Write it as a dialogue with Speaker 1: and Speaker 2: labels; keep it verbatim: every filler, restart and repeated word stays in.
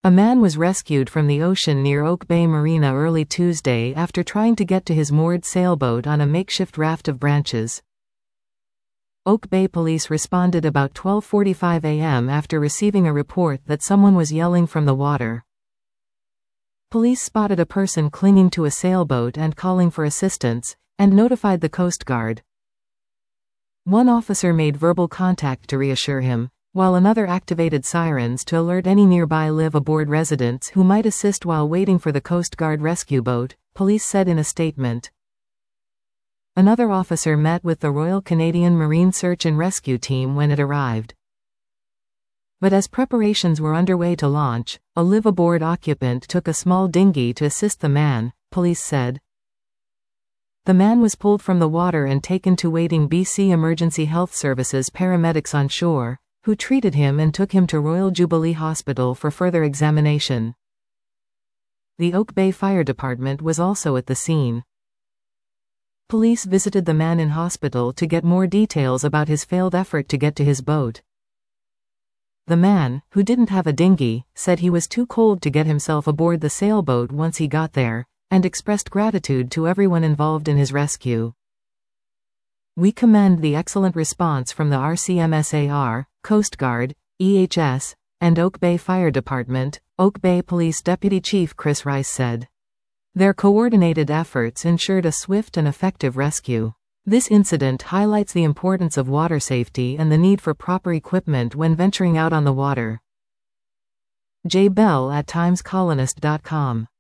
Speaker 1: A man was rescued from the ocean near Oak Bay Marina early Tuesday after trying to get to his moored sailboat on a makeshift raft of branches. Oak Bay police responded about twelve forty-five a m after receiving a report that someone was yelling from the water. Police spotted a person clinging to a sailboat and calling for assistance, and notified the Coast Guard. One officer made verbal contact to reassure him, while another activated sirens to alert any nearby live-aboard residents who might assist while waiting for the Coast Guard rescue boat, police said in a statement. Another officer met with the Royal Canadian Marine Search and Rescue Team when it arrived. But as preparations were underway to launch, a live-aboard occupant took a small dinghy to assist the man, police said. The man was pulled from the water and taken to waiting B C Emergency Health Services paramedics on shore, who treated him and took him to Royal Jubilee Hospital for further examination. The Oak Bay Fire Department was also at the scene. Police visited the man in hospital to get more details about his failed effort to get to his boat. The man, who didn't have a dinghy, said he was too cold to get himself aboard the sailboat once he got there, and expressed gratitude to everyone involved in his rescue. We commend the excellent response from the R C M S A R, Coast Guard, E H S, and Oak Bay Fire Department, Oak Bay Police Deputy Chief Chris Rice said. Their coordinated efforts ensured a swift and effective rescue. This incident highlights the importance of water safety and the need for proper equipment when venturing out on the water. Jay Bell at times colonist dot com